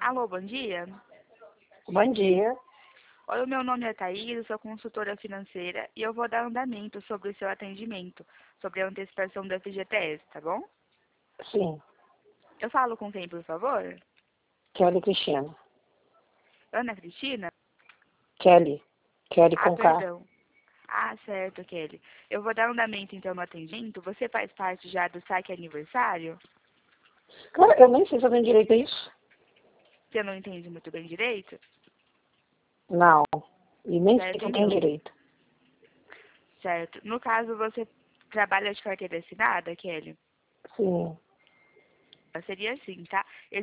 Alô, bom dia. Bom dia. Oi, o meu nome é Thaís, eu sou consultora financeira e eu vou dar andamento sobre o seu atendimento, sobre a antecipação do FGTS, tá bom? Sim, Eu falo com quem, por favor? Kelly Cristina. Ana Cristina? Kelly. Kelly Ah, com K. perdão. Ah, certo, Kelly. Eu vou dar andamento então no atendimento. Você faz parte já do saque aniversário? Cara, eu nem sei se eu tenho direito a isso. Você não entende muito bem direito? Não. E nem sei Certo, se eu tenho então. direito. Certo. No caso, você trabalha de carteira assinada, Kelly? Sim. Seria assim, tá?